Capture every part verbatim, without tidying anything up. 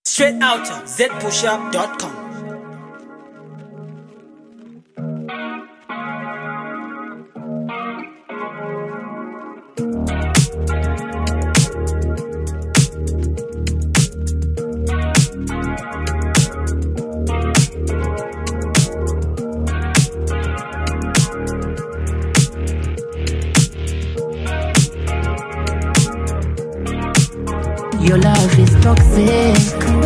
Straight out z pushup dot com. Your love is toxic,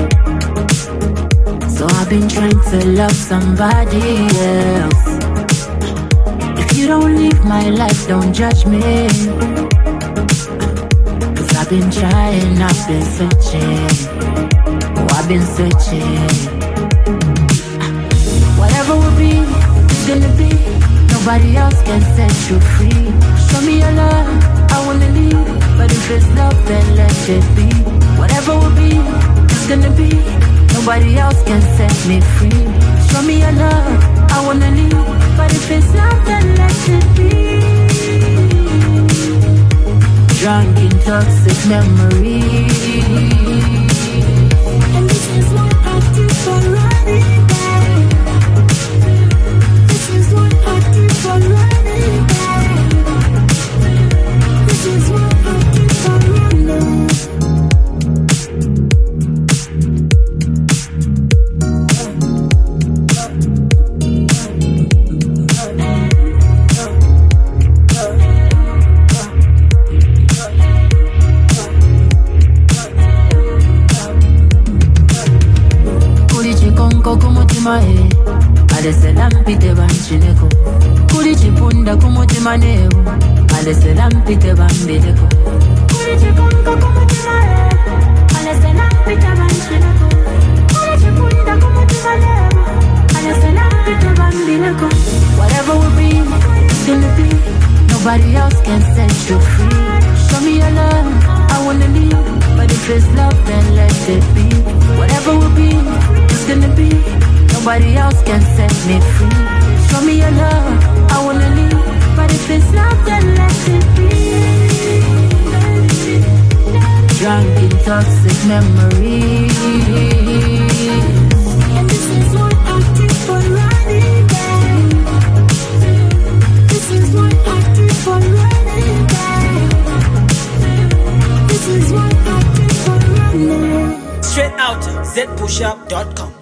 so I've been trying to love somebody else. If you don't leave my life, don't judge me, cause I've been trying, I've been searching. Oh, I've been searching. Whatever will be, it's gonna be. Nobody else can set you free. Show me your love, I wanna leave. But if it's love, then let it be. Whatever will be, it's gonna be. Nobody else can set me free. Show me your love, I wanna leave. But if it's love, then let it be. Drunk in toxic memories, and this is what I do for running back. This is what I do for running back. This is what I do for running. Mae alesela mpite banchineko kuli chipunda kumutima newo alesela mpite bambeleko kuli chikonko kumutima e alesela mpite banchineko kuli chipunda kumutima newo alesela mpite bambeleko. Whatever will be, it's gonna be. Nobody else can set you free. Show me your love, I wanna leave. But if it's love, then let it be. Whatever will be, it's gonna be. Nobody else can set me free. Show me your love, I wanna leave. But if it's love, then let it be. Drunk in toxic memories, and this is what I do for running back. This is what I do for running back. This is what I do for running. Straight out z pushup dot com.